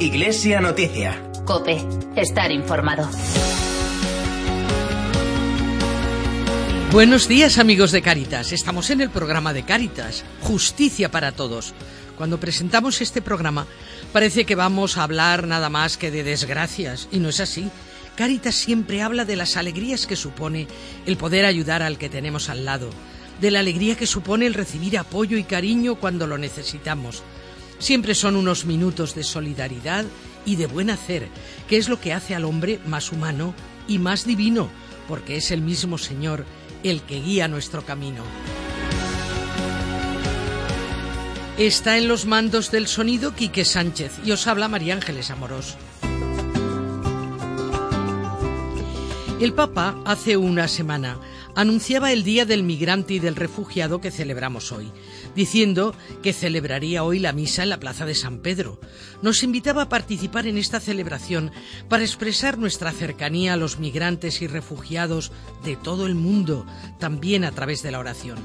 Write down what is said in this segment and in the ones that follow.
Iglesia Noticia. COPE. Estar informado. Buenos días, amigos de Cáritas. Estamos en el programa de Cáritas, Justicia para Todos. Cuando presentamos este programa parece que vamos a hablar nada más que de desgracias, y no es así. Cáritas siempre habla de las alegrías que supone el poder ayudar al que tenemos al lado, de la alegría que supone el recibir apoyo y cariño cuando lo necesitamos. Siempre son unos minutos de solidaridad y de buen hacer, que es lo que hace al hombre más humano y más divino, porque es el mismo Señor el que guía nuestro camino. Está en los mandos del sonido Quique Sánchez y os habla María Ángeles Amorós. El Papa, hace una semana, anunciaba el Día del Migrante y del Refugiado que celebramos hoy, diciendo que celebraría hoy la misa en la Plaza de San Pedro. Nos invitaba a participar en esta celebración para expresar nuestra cercanía a los migrantes y refugiados de todo el mundo, también a través de la oración.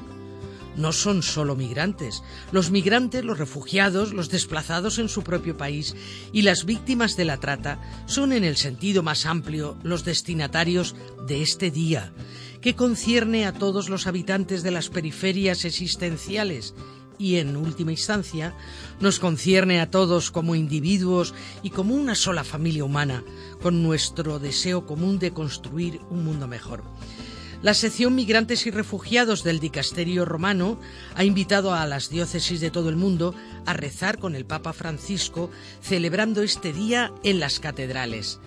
No son solo migrantes. Los migrantes, los refugiados, los desplazados en su propio país y las víctimas de la trata son, en el sentido más amplio, los destinatarios de este día, que concierne a todos los habitantes de las periferias existenciales y, en última instancia, nos concierne a todos como individuos y como una sola familia humana, con nuestro deseo común de construir un mundo mejor. La sección Migrantes y Refugiados del Dicasterio Romano ha invitado a las diócesis de todo el mundo a rezar con el Papa Francisco, celebrando este día en las catedrales.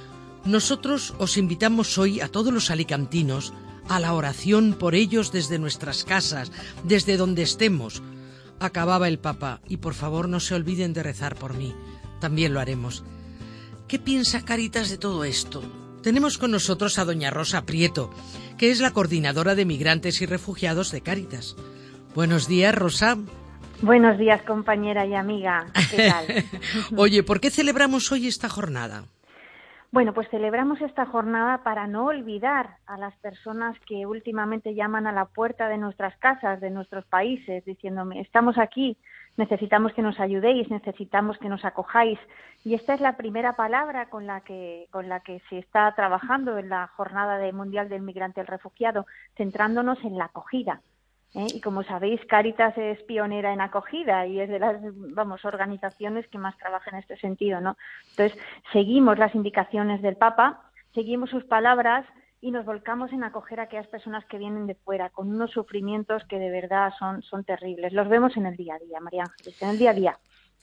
Nosotros os invitamos hoy a todos los alicantinos a la oración por ellos desde nuestras casas, desde donde estemos. Acababa el Papa, y por favor no se olviden de rezar por mí. También lo haremos. ¿Qué piensa Cáritas de todo esto? Tenemos con nosotros a doña Rosa Prieto, que es la coordinadora de Migrantes y Refugiados de Cáritas. Buenos días, Rosa. Buenos días, compañera y amiga. ¿Qué tal? Oye, ¿por qué celebramos hoy esta jornada? Bueno, pues celebramos esta jornada para no olvidar a las personas que últimamente llaman a la puerta de nuestras casas, de nuestros países, diciéndome, estamos aquí, necesitamos que nos ayudéis, necesitamos que nos acojáis. Y esta es la primera palabra con la que se está trabajando en la Jornada Mundial del Migrante y el Refugiado, centrándonos en la acogida. Y como sabéis, Cáritas es pionera en acogida y es de las organizaciones que más trabaja en este sentido, ¿no? Entonces, seguimos las indicaciones del Papa, seguimos sus palabras y nos volcamos en acoger a aquellas personas que vienen de fuera, con unos sufrimientos que de verdad son terribles. Los vemos en el día a día, María Ángeles, en el día a día.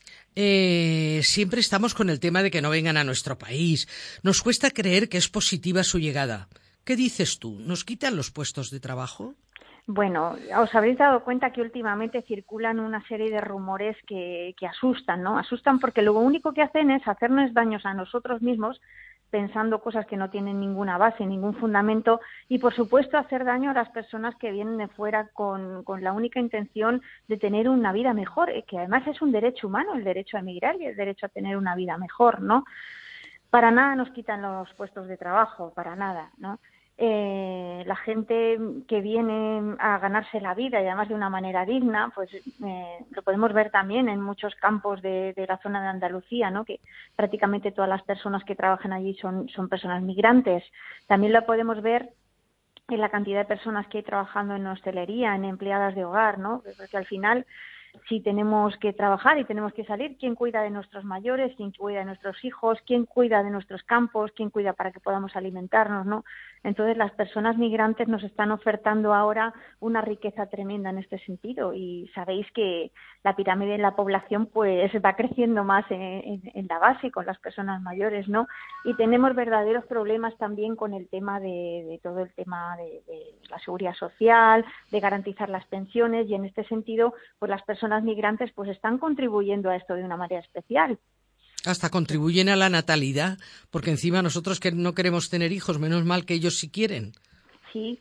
Siempre estamos con el tema de que no vengan a nuestro país. Nos cuesta creer que es positiva su llegada. ¿Qué dices tú? ¿Nos quitan los puestos de trabajo? Bueno, os habréis dado cuenta que últimamente circulan una serie de rumores que asustan, ¿no? Asustan porque lo único que hacen es hacernos daños a nosotros mismos, pensando cosas que no tienen ninguna base, ningún fundamento, y por supuesto hacer daño a las personas que vienen de fuera con la única intención de tener una vida mejor, que además es un derecho humano, el derecho a emigrar y el derecho a tener una vida mejor, ¿no? Para nada nos quitan los puestos de trabajo, para nada, ¿no? La gente que viene a ganarse la vida y además de una manera digna, pues lo podemos ver también en muchos campos de la zona de Andalucía, ¿no? Que prácticamente todas las personas que trabajan allí son personas migrantes. También lo podemos ver en la cantidad de personas que hay trabajando en hostelería, en empleadas de hogar, ¿no? Porque al final, si tenemos que trabajar y tenemos que salir, ¿quién cuida de nuestros mayores? ¿Quién cuida de nuestros hijos? ¿Quién cuida de nuestros campos? ¿Quién cuida para que podamos alimentarnos, no? Entonces, las personas migrantes nos están ofertando ahora una riqueza tremenda en este sentido, y sabéis que la pirámide de la población pues va creciendo más en la base con las personas mayores, ¿no? Y tenemos verdaderos problemas también con el tema de todo el tema de la seguridad social, de garantizar las pensiones, y en este sentido, pues las personas migrantes pues están contribuyendo a esto de una manera especial. Hasta contribuyen a la natalidad, porque encima nosotros que no queremos tener hijos, menos mal que ellos sí quieren. Sí,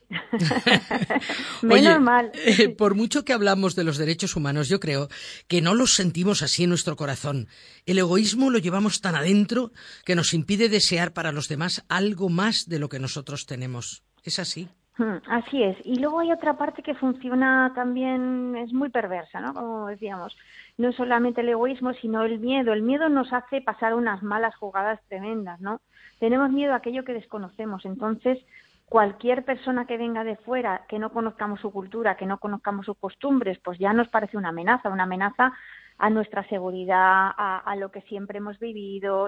menos mal. Por mucho que hablamos de los derechos humanos, yo creo que no los sentimos así en nuestro corazón. El egoísmo lo llevamos tan adentro que nos impide desear para los demás algo más de lo que nosotros tenemos. ¿Es así? Así es. Y luego hay otra parte que funciona también, es muy perversa, ¿no? Como decíamos, no solamente el egoísmo, sino el miedo. El miedo nos hace pasar unas malas jugadas tremendas, ¿no? Tenemos miedo a aquello que desconocemos. Entonces, cualquier persona que venga de fuera, que no conozcamos su cultura, que no conozcamos sus costumbres, pues ya nos parece una amenaza a nuestra seguridad, a lo que siempre hemos vivido,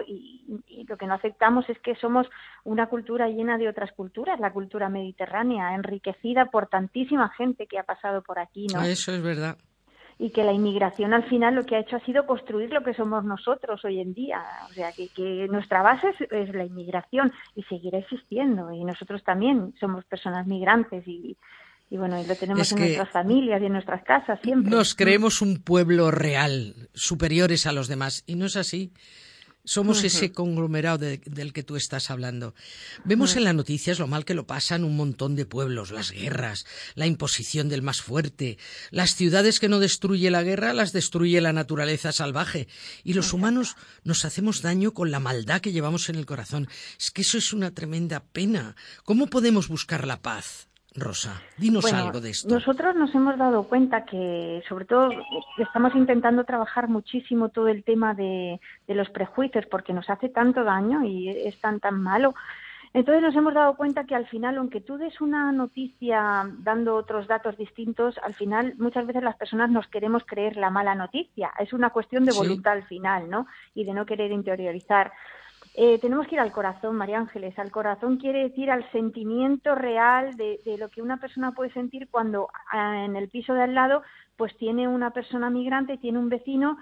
y lo que no aceptamos es que somos una cultura llena de otras culturas, la cultura mediterránea, enriquecida por tantísima gente que ha pasado por aquí, ¿no? Eso es verdad. Y que la inmigración al final lo que ha hecho ha sido construir lo que somos nosotros hoy en día. O sea, que nuestra base es la inmigración y seguirá existiendo. Y nosotros también somos personas migrantes y bueno, y lo tenemos en nuestras familias y en nuestras casas siempre. Nos creemos un pueblo real, superiores a los demás, y no es así. Somos ese conglomerado del que tú estás hablando. Vemos en las noticias lo mal que lo pasan un montón de pueblos, las guerras, la imposición del más fuerte, las ciudades que no destruye la guerra, las destruye la naturaleza salvaje. Y los humanos nos hacemos daño con la maldad que llevamos en el corazón. Es que eso es una tremenda pena. ¿Cómo podemos buscar la paz? Rosa, dinos algo de esto. Nosotros nos hemos dado cuenta que, sobre todo, estamos intentando trabajar muchísimo todo el tema de los prejuicios, porque nos hace tanto daño y es tan malo. Entonces nos hemos dado cuenta que al final, aunque tú des una noticia dando otros datos distintos, al final muchas veces las personas nos queremos creer la mala noticia. Es una cuestión de voluntad al final, ¿no? Y de no querer interiorizar. Tenemos que ir al corazón, María Ángeles. Al corazón quiere decir al sentimiento real de lo que una persona puede sentir cuando en el piso de al lado pues tiene una persona migrante, tiene un vecino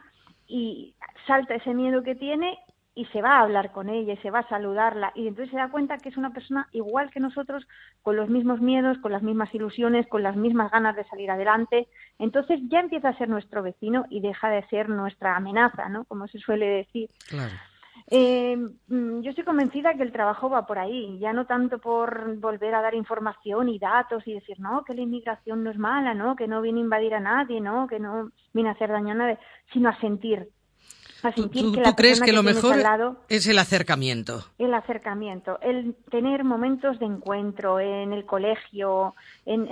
y salta ese miedo que tiene y se va a hablar con ella y se va a saludarla y entonces se da cuenta que es una persona igual que nosotros, con los mismos miedos, con las mismas ilusiones, con las mismas ganas de salir adelante. Entonces ya empieza a ser nuestro vecino y deja de ser nuestra amenaza, ¿no? Como se suele decir. Claro. Yo estoy convencida que el trabajo va por ahí, ya no tanto por volver a dar información y datos y decir, no, que la inmigración no es mala, no, que no viene a invadir a nadie, no, que no viene a hacer daño a nadie, sino a sentir. ¿Tú crees que lo mejor es el acercamiento? El acercamiento, el tener momentos de encuentro en el colegio, en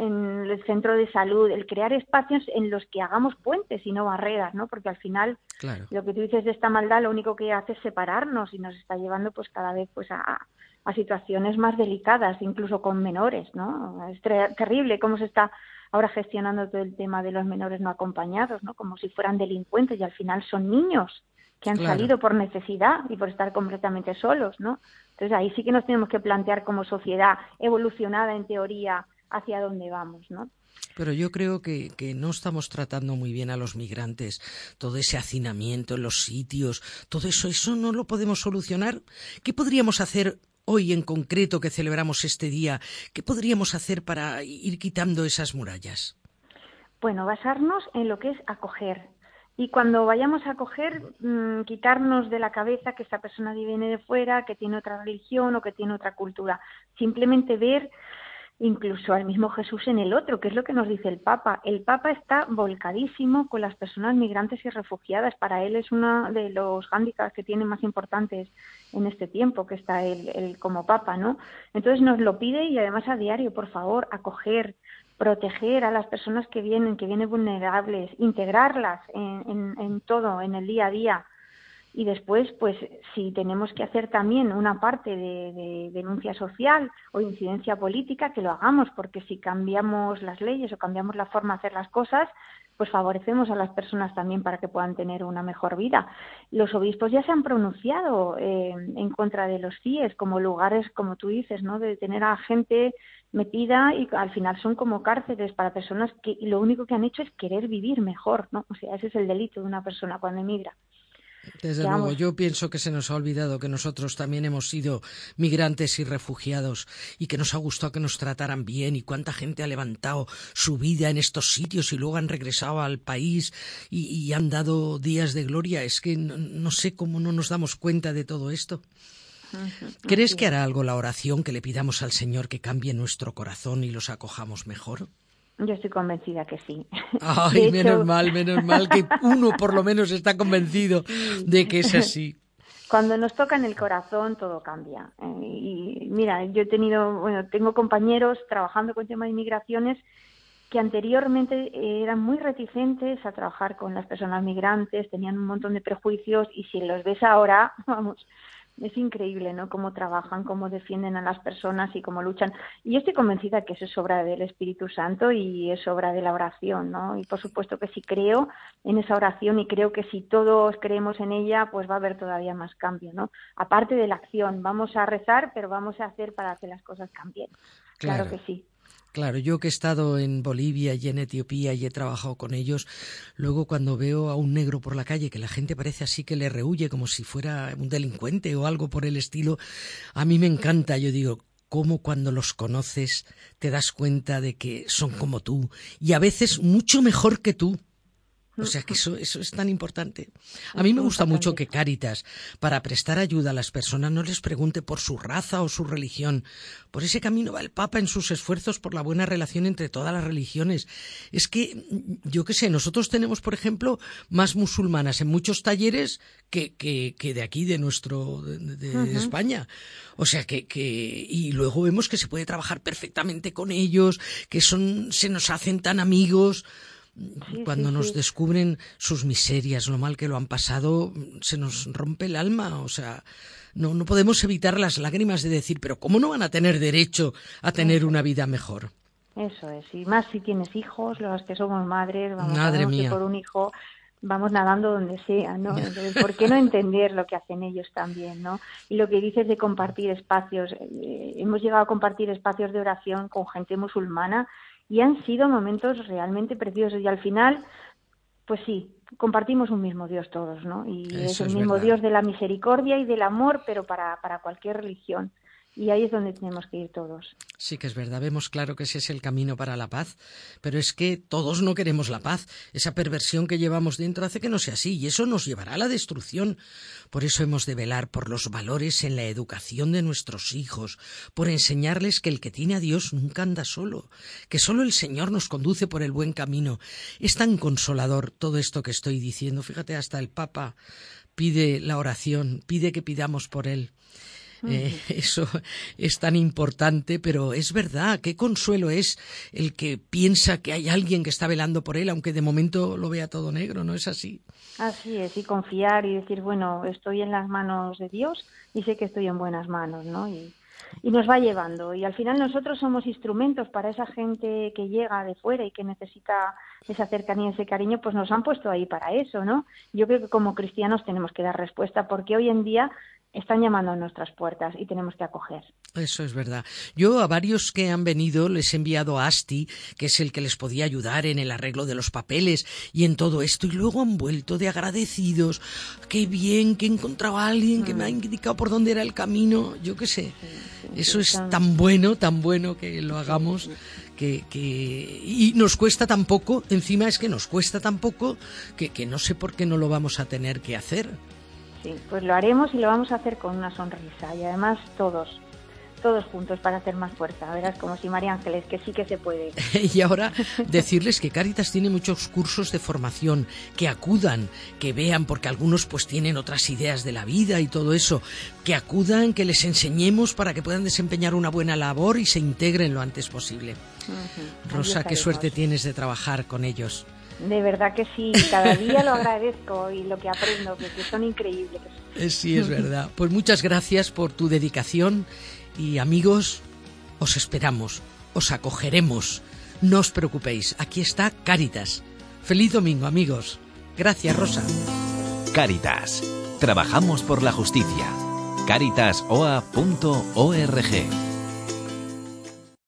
el centro de salud, el crear espacios en los que hagamos puentes y no barreras, ¿no? Porque al final, claro, lo que tú dices de esta maldad lo único que hace es separarnos y nos está llevando pues cada vez pues a situaciones más delicadas, incluso con menores, ¿no? Es terrible cómo se está ahora gestionando todo el tema de los menores no acompañados, ¿no? Como si fueran delincuentes y al final son niños que han salido por necesidad y por estar completamente solos, ¿no? Entonces ahí sí que nos tenemos que plantear como sociedad evolucionada en teoría hacia dónde vamos, ¿no? Pero yo creo que no estamos tratando muy bien a los migrantes. Todo ese hacinamiento en los sitios, todo eso no lo podemos solucionar. ¿Qué podríamos hacer hoy en concreto que celebramos este día? ¿Qué podríamos hacer para ir quitando esas murallas? Bueno, basarnos en lo que es acoger. Y cuando vayamos a acoger, quitarnos de la cabeza que esta persona viene de fuera, que tiene otra religión o que tiene otra cultura. Simplemente ver incluso al mismo Jesús en el otro, que es lo que nos dice el Papa. El Papa está volcadísimo con las personas migrantes y refugiadas. Para él es uno de los hándicaps que tiene más importantes en este tiempo, que está él como Papa, ¿no? Entonces nos lo pide y además a diario, por favor, acoger, proteger a las personas que vienen vulnerables, integrarlas en todo, en el día a día. Y después, pues, si tenemos que hacer también una parte de denuncia social o incidencia política, que lo hagamos, porque si cambiamos las leyes o cambiamos la forma de hacer las cosas, pues favorecemos a las personas también para que puedan tener una mejor vida. Los obispos ya se han pronunciado en contra de los CIES como lugares, como tú dices, ¿no?, de tener a gente metida y al final son como cárceles para personas que lo único que han hecho es querer vivir mejor, ¿no? O sea, ese es el delito de una persona cuando emigra. Desde luego, yo pienso que se nos ha olvidado que nosotros también hemos sido migrantes y refugiados y que nos ha gustado que nos trataran bien y cuánta gente ha levantado su vida en estos sitios y luego han regresado al país y han dado días de gloria. Es que no sé cómo no nos damos cuenta de todo esto. ¿Crees que hará algo la oración que le pidamos al Señor que cambie nuestro corazón y los acojamos mejor? Yo estoy convencida que sí. Ay, menos mal que uno por lo menos está convencido de que es así. Cuando nos toca en el corazón todo cambia. Y mira, tengo compañeros trabajando con temas de migraciones que anteriormente eran muy reticentes a trabajar con las personas migrantes, tenían un montón de prejuicios, y si los ves ahora, vamos, es increíble, ¿no? Cómo trabajan, cómo defienden a las personas y cómo luchan. Y yo estoy convencida que eso es obra del Espíritu Santo y es obra de la oración, ¿no? Y por supuesto que si creo en esa oración, y creo que si todos creemos en ella, pues va a haber todavía más cambio, ¿no? Aparte de la acción, vamos a rezar, pero vamos a hacer para que las cosas cambien. Claro que sí. Claro, yo que he estado en Bolivia y en Etiopía y he trabajado con ellos, luego cuando veo a un negro por la calle que la gente parece así que le rehúye como si fuera un delincuente o algo por el estilo, a mí me encanta. Yo digo, cómo cuando los conoces te das cuenta de que son como tú y a veces mucho mejor que tú. O sea que eso es tan importante. A mí me gusta mucho que Cáritas, para prestar ayuda a las personas, no les pregunte por su raza o su religión. Por ese camino va el Papa en sus esfuerzos por la buena relación entre todas las religiones. Es que, yo qué sé, nosotros tenemos, por ejemplo, más musulmanas en muchos talleres que de aquí, de España. O sea y luego vemos que se puede trabajar perfectamente con ellos, que se nos hacen tan amigos. Cuando nos descubren sus miserias, lo mal que lo han pasado, se nos rompe el alma. O sea, no podemos evitar las lágrimas de decir, pero ¿cómo no van a tener derecho a tener una vida mejor? Eso es, y más si tienes hijos, los que somos madres, Madre mía, por un hijo vamos nadando donde sea, ¿no? Entonces, ¿por qué no entender lo que hacen ellos también, ¿no? Y lo que dices de compartir espacios, hemos llegado a compartir espacios de oración con gente musulmana, y han sido momentos realmente preciosos, y al final, pues sí, compartimos un mismo Dios todos, ¿no? Y es el mismo Dios de la misericordia y del amor, pero para cualquier religión. Y ahí es donde tenemos que ir todos. Sí que es verdad, vemos claro que ese es el camino para la paz, pero es que todos no queremos la paz. Esa perversión que llevamos dentro hace que no sea así, y eso nos llevará a la destrucción. Por eso hemos de velar por los valores en la educación de nuestros hijos, por enseñarles que el que tiene a Dios nunca anda solo, que solo el Señor nos conduce por el buen camino. Es tan consolador todo esto que estoy diciendo. Fíjate, hasta el Papa pide la oración, pide que pidamos por él. Eso es tan importante, pero es verdad, qué consuelo es el que piensa que hay alguien que está velando por él, aunque de momento lo vea todo negro, ¿no es así? Así es, y confiar y decir, bueno, estoy en las manos de Dios y sé que estoy en buenas manos, ¿no? Y nos va llevando, y al final nosotros somos instrumentos para esa gente que llega de fuera y que necesita esa cercanía, ese cariño, pues nos han puesto ahí para eso, ¿no? Yo creo que como cristianos tenemos que dar respuesta, porque hoy en día están llamando a nuestras puertas y tenemos que acoger. Eso es verdad. Yo a varios que han venido les he enviado a Asti, que es el que les podía ayudar en el arreglo de los papeles y en todo esto, y luego han vuelto de agradecidos. Qué bien que he encontrado a alguien que me ha indicado por dónde era el camino, yo qué sé. Eso es tan bueno que lo hagamos, y nos cuesta tan poco, encima es que nos cuesta tan poco que no sé por qué no lo vamos a tener que hacer. Sí, pues lo haremos y lo vamos a hacer con una sonrisa, y además todos juntos para hacer más fuerza, verás, como si María Ángeles, que sí que se puede. Y ahora decirles que Cáritas tiene muchos cursos de formación, que acudan, que vean, porque algunos pues tienen otras ideas de la vida y todo eso, que acudan, que les enseñemos para que puedan desempeñar una buena labor y se integren lo antes posible. Rosa, qué suerte tienes de trabajar con ellos. De verdad que sí, cada día lo agradezco y lo que aprendo, que son increíbles. Sí, es verdad. Pues muchas gracias por tu dedicación y amigos, os esperamos, os acogeremos. No os preocupéis, aquí está Cáritas. Feliz domingo, amigos. Gracias, Rosa. Cáritas. Trabajamos por la justicia. Caritas.oa.org